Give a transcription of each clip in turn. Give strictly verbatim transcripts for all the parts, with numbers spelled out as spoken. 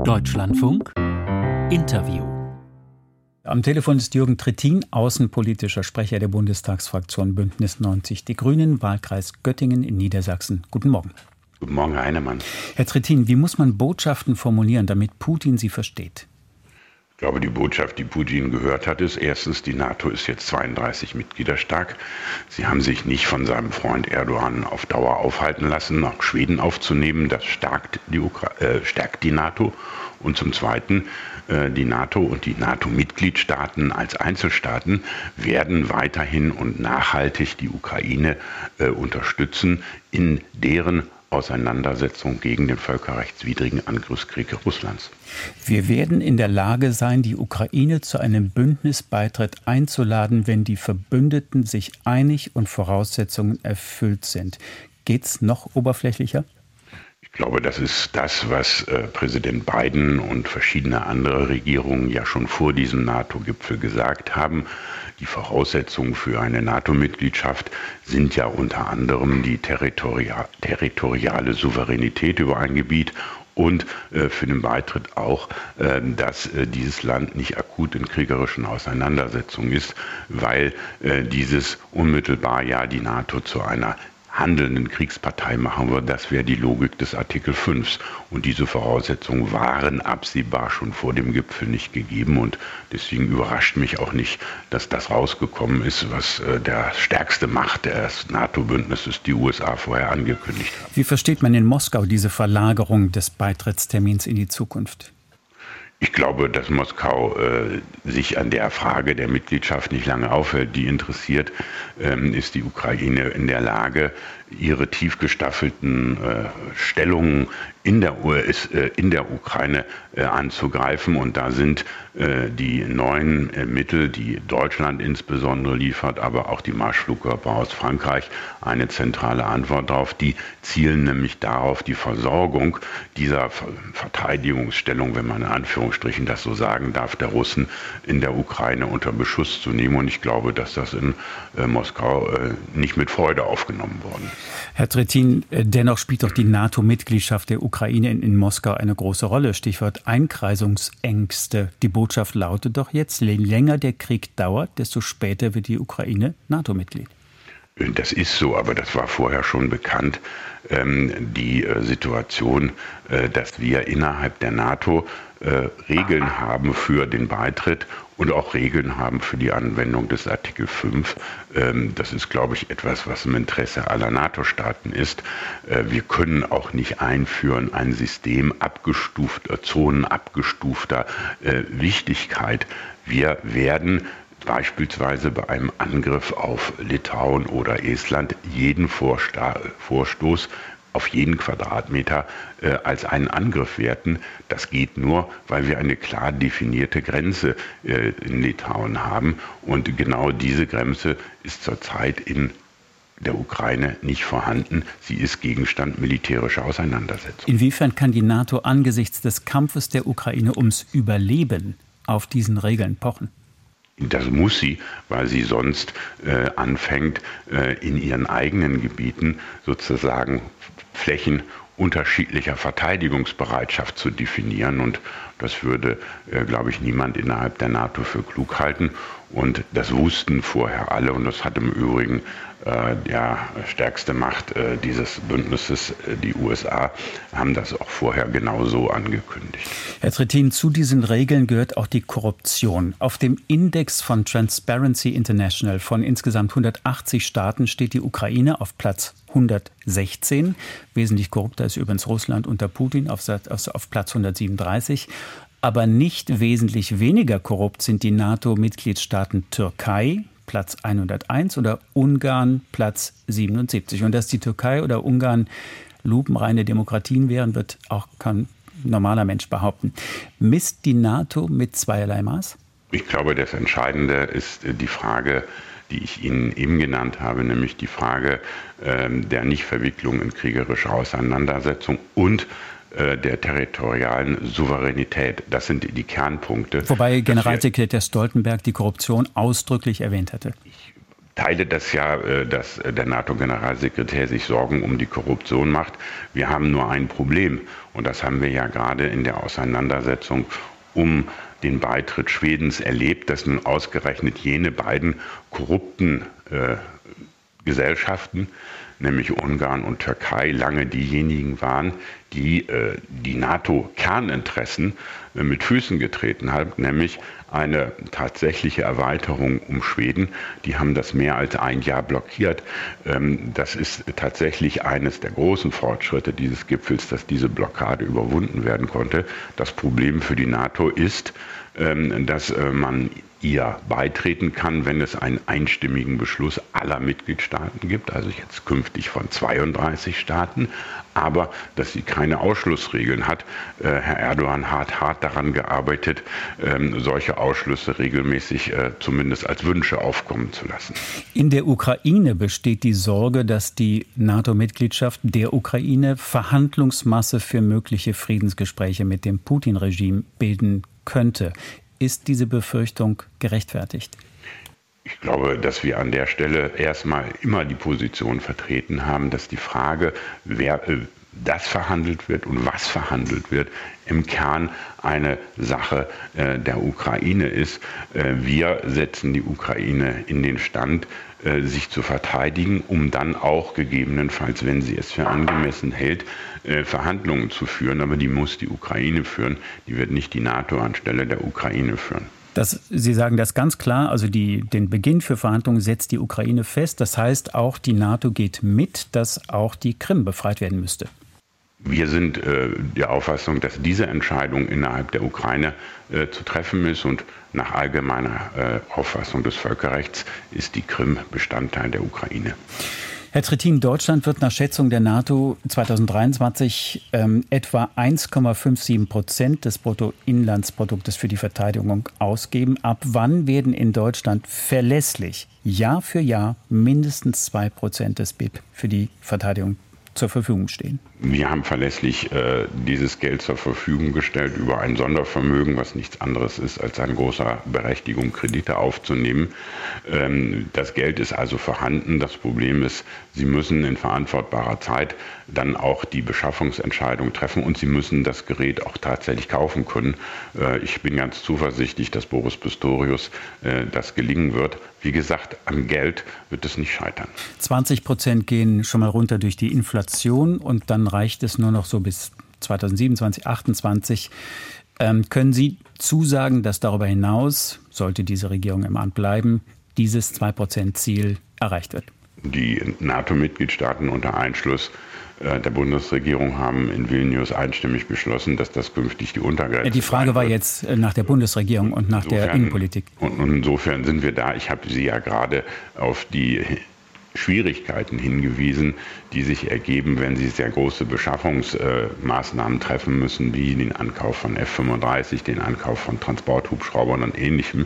Deutschlandfunk Interview. Am Telefon ist Jürgen Trittin, außenpolitischer Sprecher der Bundestagsfraktion Bündnis neunzig Die Grünen, Wahlkreis Göttingen in Niedersachsen. Guten Morgen. Guten Morgen, Herr Heinemann. Herr Trittin, wie muss man Botschaften formulieren, damit Putin sie versteht? Ich glaube, die Botschaft, die Putin gehört hat, ist erstens, die NATO ist jetzt zweiunddreißig Mitglieder stark. Sie haben sich nicht von seinem Freund Erdogan auf Dauer aufhalten lassen, nach Schweden aufzunehmen. Das stärkt die, Ukra- äh, stärkt die NATO. Und zum Zweiten, äh, die NATO und die NATO-Mitgliedstaaten als Einzelstaaten werden weiterhin und nachhaltig die Ukraine äh, unterstützen in deren Auseinandersetzung gegen den völkerrechtswidrigen Angriffskrieg Russlands. Wir werden in der Lage sein, die Ukraine zu einem Bündnisbeitritt einzuladen, wenn die Verbündeten sich einig und Voraussetzungen erfüllt sind. Geht's noch oberflächlicher? Ich glaube, das ist das, was äh, Präsident Biden und verschiedene andere Regierungen ja schon vor diesem NATO-Gipfel gesagt haben. Die Voraussetzungen für eine NATO-Mitgliedschaft sind ja unter anderem die territoria- territoriale Souveränität über ein Gebiet und äh, für den Beitritt auch, äh, dass äh, dieses Land nicht akut in kriegerischen Auseinandersetzungen ist, weil äh, dieses unmittelbar ja die NATO zu einer handelnden Kriegspartei machen wir, das wäre die Logik des Artikel fünf. Und diese Voraussetzungen waren absehbar schon vor dem Gipfel nicht gegeben. Und deswegen überrascht mich auch nicht, dass das rausgekommen ist, was äh, der stärkste Macht des NATO-Bündnisses, die U S A, vorher angekündigt hat. Wie versteht man in Moskau diese Verlagerung des Beitrittstermins in die Zukunft? Ich glaube, dass Moskau äh, sich an der Frage der Mitgliedschaft nicht lange aufhält. Die interessiert, ähm, ist die Ukraine in der Lage, ihre tief gestaffelten äh, Stellungen in der, U S, äh, in der Ukraine äh, anzugreifen. Und da sind äh, die neuen äh, Mittel, die Deutschland insbesondere liefert, aber auch die Marschflugkörper aus Frankreich, eine zentrale Antwort darauf. Die zielen nämlich darauf, die Versorgung dieser Ver- Verteidigungsstellung, wenn man in Anführungsstrichen das so sagen darf, der Russen in der Ukraine unter Beschuss zu nehmen. Und ich glaube, dass das in äh, Moskau äh, nicht mit Freude aufgenommen worden ist. Herr Trittin, dennoch spielt doch die NATO-Mitgliedschaft der Ukraine in, in Moskau eine große Rolle. Stichwort Einkreisungsängste. Die Botschaft lautet doch jetzt, je länger der Krieg dauert, desto später wird die Ukraine NATO-Mitglied. Das ist so, aber das war vorher schon bekannt. Ähm, die äh, Situation, äh, dass wir innerhalb der NATO äh, Regeln haben für den Beitritt und auch Regeln haben für die Anwendung des Artikel fünf. Ähm, das ist, glaube ich, etwas, was im Interesse aller NATO-Staaten ist. Äh, wir können auch nicht einführen ein System abgestufter, Zonen abgestufter äh, Wichtigkeit. Wir werden beispielsweise bei einem Angriff auf Litauen oder Estland jeden Vorsta- Vorstoß auf jeden Quadratmeter äh, als einen Angriff werten. Das geht nur, weil wir eine klar definierte Grenze äh, in Litauen haben. Und genau diese Grenze ist zurzeit in der Ukraine nicht vorhanden. Sie ist Gegenstand militärischer Auseinandersetzungen. Inwiefern kann die NATO angesichts des Kampfes der Ukraine ums Überleben auf diesen Regeln pochen? Das muss sie, weil sie sonst äh, anfängt, äh, in ihren eigenen Gebieten sozusagen Flächen unterschiedlicher Verteidigungsbereitschaft zu definieren. Und das würde, äh, glaube ich, niemand innerhalb der NATO für klug halten. Und das wussten vorher alle. Und das hat im Übrigen äh, der stärkste Macht äh, dieses Bündnisses, äh, die U S A, haben das auch vorher genauso angekündigt. Herr Trittin, zu diesen Regeln gehört auch die Korruption. Auf dem Index von Transparency International von insgesamt hundertachtzig Staaten steht die Ukraine auf Platz hundertsechzehn. Wesentlich korrupter ist übrigens Russland unter Putin auf, auf Platz hundertsiebenunddreißig. Aber nicht wesentlich weniger korrupt sind die NATO-Mitgliedstaaten Türkei, Platz hunderteins, oder Ungarn, Platz siebenundsiebzig. Und dass die Türkei oder Ungarn lupenreine Demokratien wären, wird auch kein normaler Mensch behaupten. Misst die NATO mit zweierlei Maß? Ich glaube, das Entscheidende ist die Frage, die ich Ihnen eben genannt habe, nämlich die Frage ähm, der Nichtverwicklung in kriegerische Auseinandersetzung und äh, der territorialen Souveränität. Das sind die Kernpunkte. Wobei Generalsekretär Stoltenberg die Korruption ausdrücklich erwähnt hatte. Ich teile das ja, dass der NATO-Generalsekretär sich Sorgen um die Korruption macht. Wir haben nur ein Problem und das haben wir ja gerade in der Auseinandersetzung um den Beitritt Schwedens erlebt, dass nun ausgerechnet jene beiden korrupten äh, Gesellschaften, nämlich Ungarn und Türkei, lange diejenigen waren, die äh, die NATO-Kerninteressen äh, mit Füßen getreten haben, nämlich eine tatsächliche Erweiterung um Schweden. Die haben das mehr als ein Jahr blockiert. Ähm, das ist tatsächlich eines der großen Fortschritte dieses Gipfels, dass diese Blockade überwunden werden konnte. Das Problem für die NATO ist, ähm, dass äh, man ihr beitreten kann, wenn es einen einstimmigen Beschluss aller Mitgliedstaaten gibt, also jetzt künftig von zweiunddreißig Staaten, aber dass sie keine Ausschlussregeln hat. Äh, Herr Erdogan hat hart daran gearbeitet, ähm, solche Ausschlüsse regelmäßig äh, zumindest als Wünsche aufkommen zu lassen. In der Ukraine besteht die Sorge, dass die NATO-Mitgliedschaft der Ukraine Verhandlungsmasse für mögliche Friedensgespräche mit dem Putin-Regime bilden könnte. Ist diese Befürchtung gerechtfertigt? Ich glaube, dass wir an der Stelle erstmal immer die Position vertreten haben, dass die Frage, wer äh, das verhandelt wird und was verhandelt wird, im Kern eine Sache äh, der Ukraine ist. Äh, wir setzen die Ukraine in den Stand, äh, sich zu verteidigen, um dann auch gegebenenfalls, wenn sie es für angemessen hält, äh, Verhandlungen zu führen. Aber die muss die Ukraine führen. Die wird nicht die NATO anstelle der Ukraine führen. Das, Sie sagen das ganz klar, also die, den Beginn für Verhandlungen setzt die Ukraine fest. Das heißt, auch die NATO geht mit, dass auch die Krim befreit werden müsste. Wir sind äh, der Auffassung, dass diese Entscheidung innerhalb der Ukraine äh, zu treffen ist und nach allgemeiner äh, Auffassung des Völkerrechts ist die Krim Bestandteil der Ukraine. Herr Trittin, Deutschland wird nach Schätzung der NATO zweitausenddreiundzwanzig ähm, etwa eins Komma siebenundfünfzig Prozent des Bruttoinlandsproduktes für die Verteidigung ausgeben. Ab wann werden in Deutschland verlässlich Jahr für Jahr mindestens zwei Prozent des B I P für die Verteidigung zur Verfügung stehen? Wir haben verlässlich äh, dieses Geld zur Verfügung gestellt über ein Sondervermögen, was nichts anderes ist, als eine große Berechtigung, Kredite aufzunehmen. Ähm, das Geld ist also vorhanden. Das Problem ist, Sie müssen in verantwortbarer Zeit dann auch die Beschaffungsentscheidung treffen und Sie müssen das Gerät auch tatsächlich kaufen können. Äh, ich bin ganz zuversichtlich, dass Boris Pistorius äh, das gelingen wird. Wie gesagt, am Geld wird es nicht scheitern. zwanzig Prozent gehen schon mal runter durch die Inflation und dann reicht es nur noch so bis zweitausendsiebenundzwanzig, achtundzwanzig. Ähm, können Sie zusagen, dass darüber hinaus, sollte diese Regierung im Amt bleiben, dieses zwei Prozent Ziel erreicht wird? Die NATO-Mitgliedstaaten unter Einschluss äh, der Bundesregierung haben in Vilnius einstimmig beschlossen, dass das künftig die Untergrenze ja, die Frage war jetzt nach der Bundesregierung und nach insofern, der Innenpolitik. Und, und insofern sind wir da. Ich habe Sie ja gerade auf die Schwierigkeiten hingewiesen, die sich ergeben, wenn Sie sehr große Beschaffungsmaßnahmen treffen müssen, wie den Ankauf von F fünfunddreißig, den Ankauf von Transporthubschraubern und Ähnlichem,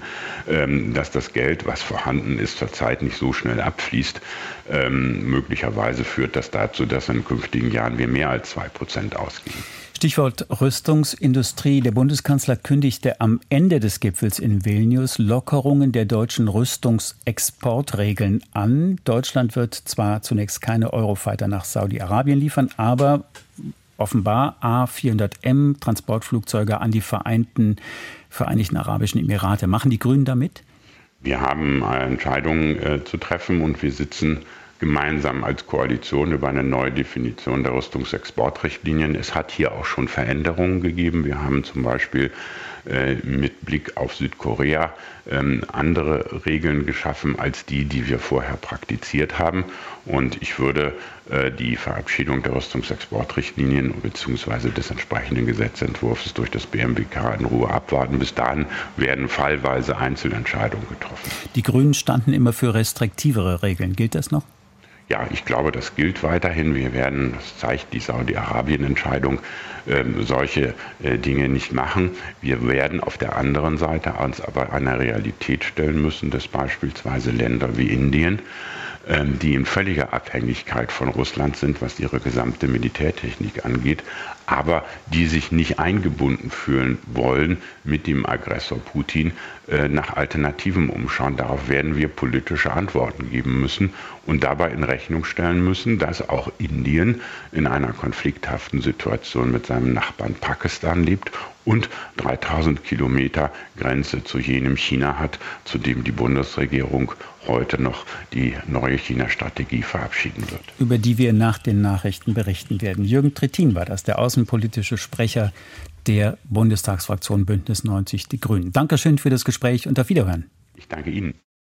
dass das Geld, was vorhanden ist, zurzeit nicht so schnell abfließt. Möglicherweise führt das dazu, dass in künftigen Jahren wir mehr als zwei Prozent ausgeben. Stichwort Rüstungsindustrie. Der Bundeskanzler kündigte am Ende des Gipfels in Vilnius Lockerungen der deutschen Rüstungsexportregeln an. Deutschland wird zwar zunächst keine Eurofighter nach Saudi-Arabien liefern, aber offenbar A vierhundert M Transportflugzeuge an die Vereinten, Vereinigten Arabischen Emirate. Machen die Grünen da mit? Wir haben Entscheidungen äh, zu treffen und wir sitzen gemeinsam als Koalition über eine neue Definition der Rüstungsexportrichtlinien. Es hat hier auch schon Veränderungen gegeben. Wir haben zum Beispiel äh, mit Blick auf Südkorea ähm, andere Regeln geschaffen als die, die wir vorher praktiziert haben. Und ich würde äh, die Verabschiedung der Rüstungsexportrichtlinien bzw. des entsprechenden Gesetzentwurfs durch das B M W K in Ruhe abwarten. Bis dahin werden fallweise Einzelentscheidungen getroffen. Die Grünen standen immer für restriktivere Regeln. Gilt das noch? Ja, ich glaube, das gilt weiterhin. Wir werden, das zeigt die Saudi-Arabien-Entscheidung, äh, solche äh, Dinge nicht machen. Wir werden auf der anderen Seite uns aber einer Realität stellen müssen, dass beispielsweise Länder wie Indien die in völliger Abhängigkeit von Russland sind, was ihre gesamte Militärtechnik angeht, aber die sich nicht eingebunden fühlen wollen mit dem Aggressor Putin, nach Alternativen umschauen. Darauf werden wir politische Antworten geben müssen und dabei in Rechnung stellen müssen, dass auch Indien in einer konflikthaften Situation mit seinem Nachbarn Pakistan lebt und dreitausend Kilometer Grenze zu jenem China hat, zu dem die Bundesregierung heute noch die neue China-Strategie verabschieden wird. Über die wir nach den Nachrichten berichten werden. Jürgen Trittin war das, der außenpolitische Sprecher der Bundestagsfraktion Bündnis neunzig Die Grünen. Dankeschön für das Gespräch und auf Wiederhören. Ich danke Ihnen.